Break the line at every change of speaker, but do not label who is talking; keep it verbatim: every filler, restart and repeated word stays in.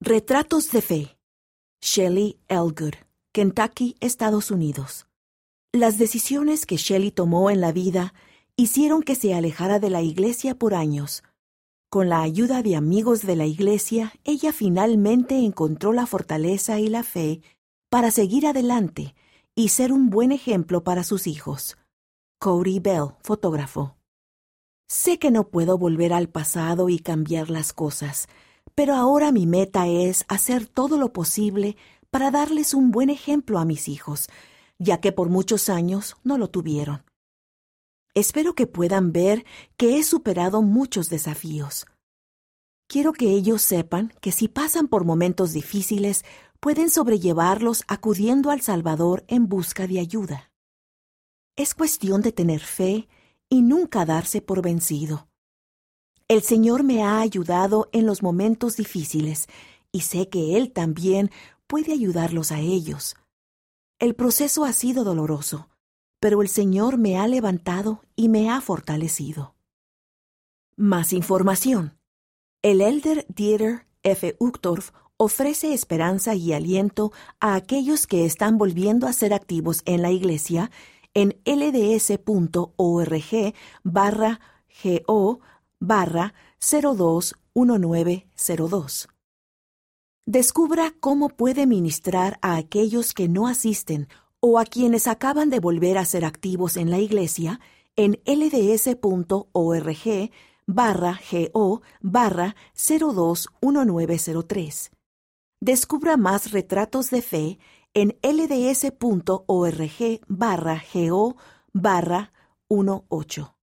Retratos de fe. Shelley Elgood, Kentucky, Estados Unidos. Las decisiones que Shelley tomó en la vida hicieron que se alejara de la iglesia por años. Con la ayuda de amigos de la iglesia, ella finalmente encontró la fortaleza y la fe para seguir adelante y ser un buen ejemplo para sus hijos. Cody Bell, fotógrafo. Sé que no puedo volver al pasado y cambiar las cosas, pero ahora mi meta es hacer todo lo posible para darles un buen ejemplo a mis hijos, ya que por muchos años no lo tuvieron. Espero que puedan ver que he superado muchos desafíos. Quiero que ellos sepan que si pasan por momentos difíciles, pueden sobrellevarlos acudiendo al Salvador en busca de ayuda. Es cuestión de tener fe y nunca darse por vencido. El Señor me ha ayudado en los momentos difíciles y sé que Él también puede ayudarlos a ellos. El proceso ha sido doloroso, pero el Señor me ha levantado y me ha fortalecido. Más información. El Elder Dieter F. Uchtdorf ofrece esperanza y aliento a aquellos que están volviendo a ser activos en la iglesia en lds.org barra go barra cero dos uno nueve cero dos. Descubra cómo puede ministrar a aquellos que no asisten o a quienes acaban de volver a ser activos en la iglesia en lds.org barra go barra cero dos uno nueve cero tres. Descubra más retratos de fe en lds.org barra go barra dieciocho.